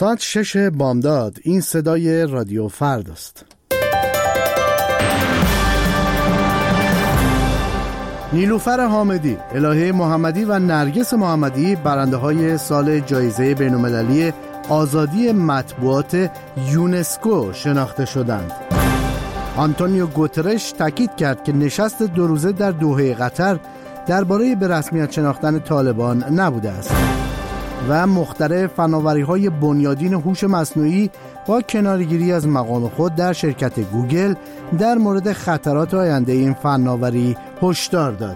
ساعت 6 بامداد. این صدای رادیو فرد است. نیلوفر حامدی، الهه محمدی و نرگس محمدی برنده های سال جایزه بین‌المللی آزادی مطبوعات یونسکو شناخته شدند. آنتونیو گوترش تاکید کرد که نشست 2 روزه در دوحه قطر درباره به رسمیت شناختن طالبان نبوده است و مخترع فناوری‌های بنیادین هوش مصنوعی با کناره‌گیری از مقام خود در شرکت گوگل در مورد خطرات آینده این فناوری هشدار داد.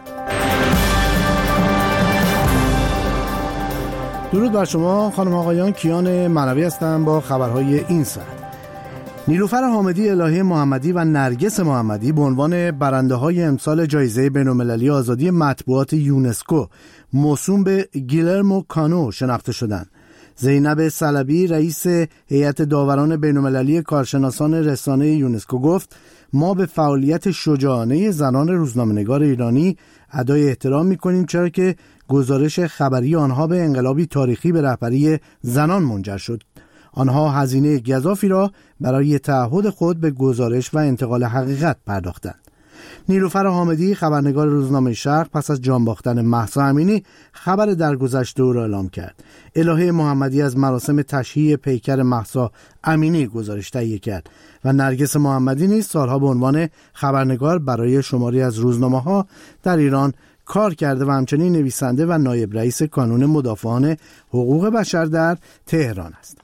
درود بر شما خانم آقایان، کیان معنوی هستم با خبرهای این ساعت. نیلوفر حامدی، الهه محمدی و نرگس محمدی به عنوان برنده های امسال جایزه بین‌المللی آزادی مطبوعات یونسکو موسوم به گیلرمو کانو شناخته شدند. زینب صلبی، رئیس هیئت داوران بین‌المللی کارشناسان رسانه یونسکو گفت: ما به فعالیت شجاعانه زنان روزنامه‌نگار ایرانی ادای احترام می‌کنیم، چرا که گزارش خبری آنها به انقلابی تاریخی به رهبری زنان منجر شد. آنها هزینه گزافی را برای تعهد خود به گزارش و انتقال حقیقت پرداختند. نیلوفر حامدی، خبرنگار روزنامه شرق، پس از جان باختن مهسا امینی خبر درگذشته او را اعلام کرد. الهه محمدی از مراسم تشییع پیکر مهسا امینی گزارش تهیه کرد و نرگس محمدی نیز سالها به عنوان خبرنگار برای شماری از روزنامه‌ها در ایران کار کرده و همچنین نویسنده و نایب رئیس کانون مدافعان حقوق بشر در تهران است.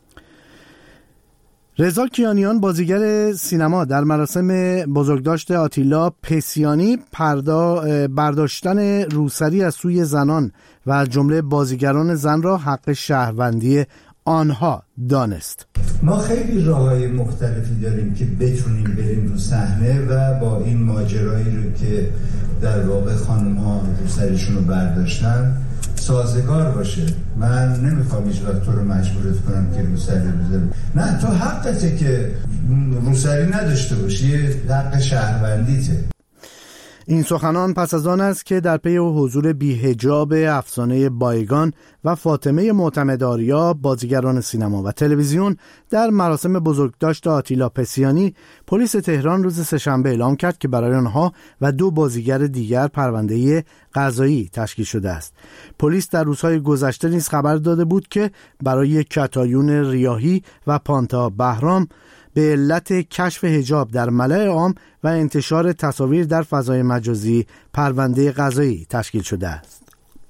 رضا کیانیان، بازیگر سینما، در مراسم بزرگداشت آتیلا پسیانی برداشتن روسری از سوی زنان و از جمله بازیگران زن را حق شهروندی آنها دانست. ما خیلی راه‌های مختلفی داریم که بتونیم بریم رو صحنه و با این ماجرایی رو که در واقع خانم‌ها روسریشون رو برداشتن سازگار باشه. من نمیخوام هیچ وقت تو رو مجبورت کنم که روسری بذاری. نه، تو حقته که روسری نداشته باشی، حق شهروندیته. این سخنان پس از آن است که در پی حضور بی‌حجاب افسانه بایگان و فاطمه معتمدآریا، بازیگران سینما و تلویزیون، در مراسم بزرگداشت آتیلا پسیانی، پلیس تهران روز سه‌شنبه اعلام کرد که برای آنها و 2 بازیگر دیگر پرونده قضایی تشکیل شده است. پلیس در روزهای گذشته نیز خبر داده بود که برای کتایون ریاحی و پانتا بهرام به علت کشف حجاب در ملأ عام و انتشار تصاویر در فضای مجازی پرونده قضایی تشکیل شده است.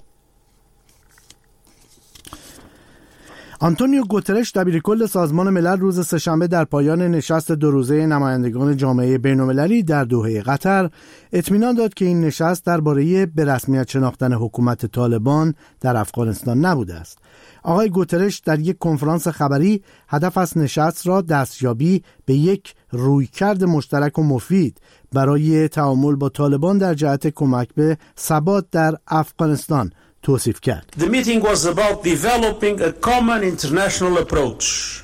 آنتونیو گوترش، دبیرکل سازمان ملل، روز سه‌شنبه در پایان نشست 2 روزه نمایندگان جامعه بین‌المللی در دوحه قطر اطمینان داد که این نشست درباره به رسمیت شناختن حکومت طالبان در افغانستان نبوده است. آقای گوترش در یک کنفرانس خبری هدف از نشست را دستیابی به یک رویکرد مشترک و مفید برای تعامل با طالبان در جهت کمک به ثبات در افغانستان توصیف کرد. The meeting was about developing a common international approach,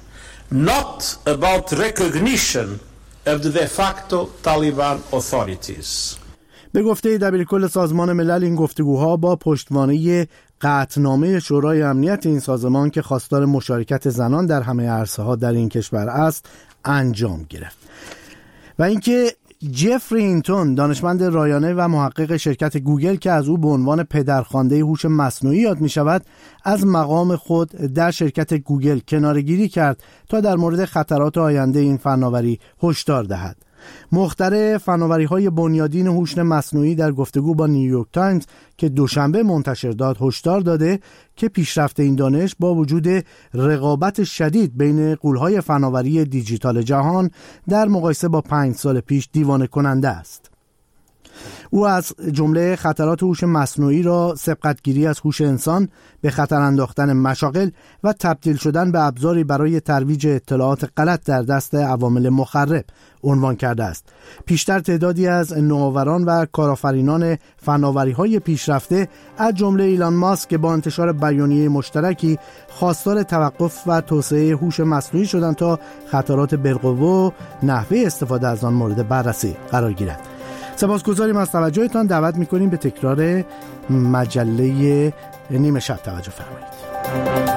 not about recognition of the de facto Taliban authorities. به گفته دبیرکل سازمان ملل، این گفتگوها با پشتوانه قطعنامه شورای امنیت این سازمان که خواستار مشارکت زنان در همه عرصه‌ها در این کشور است انجام گرفت. و اینکه جفری اینتون، دانشمند رایانه و محقق شرکت گوگل که از او به عنوان پدرخوانده هوش مصنوعی یاد می شود، از مقام خود در شرکت گوگل کناره‌گیری کرد تا در مورد خطرات آینده این فناوری هشدار دهد. مخترع فناوری‌های بنیادین هوش مصنوعی در گفتگو با نیویورک تایمز که دوشنبه منتشر داد هشدار داده که پیشرفت این دانش با وجود رقابت شدید بین غول‌های فناوری دیجیتال جهان در مقایسه با 5 سال پیش دیوانه کننده است. او از جمله خطرات هوش مصنوعی را سبقتگیری از هوش انسان، به خطر انداختن مشاغل و تبدیل شدن به ابزاری برای ترویج اطلاعات غلط در دست عوامل مخرب عنوان کرده است. پیشتر تعدادی از نوآوران و کارآفرینان فناوری‌های پیشرفته از جمله ایلان ماسک که با انتشار بیانیه مشترکی خواستار توقف و توسعه هوش مصنوعی شدند تا خطرات بالقوه و نحوه استفاده از آن مورد بررسی قرار گیرد. سپاسگزاریم از توجهتان. دعوت می‌کنیم به تکرار مجله نیمه شب توجه فرمایید.